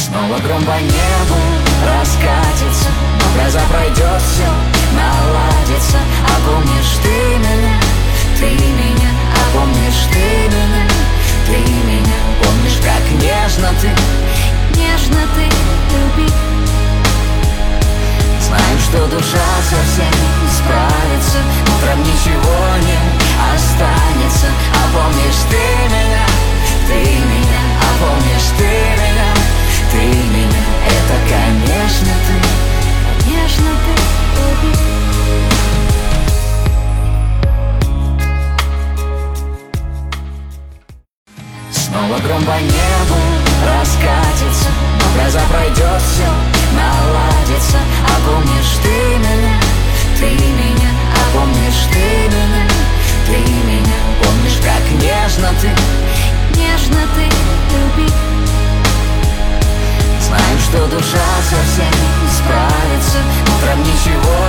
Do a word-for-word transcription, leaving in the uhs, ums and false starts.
Снова гром по небу раскатится, но гроза пройдет, все наладится. А помнишь ты меня, ты меня, а помнишь ты меня, ты меня. Помнишь, как нежно ты, нежно ты любил. Знаю, что душа совсем справится, утром ничего не останется. А помнишь ты меня, ты меня, а помнишь ты меня, ты меня. Это, конечно, ты, конечно, ты любил. Снова гром по небу раскатится, но гроза пройдет, все наладится. А помнишь ты меня, ты меня, а помнишь ты меня, ты меня. Помнишь, как нежно ты, нежно ты любил. Знаю, что душа совсем справится, утром ничего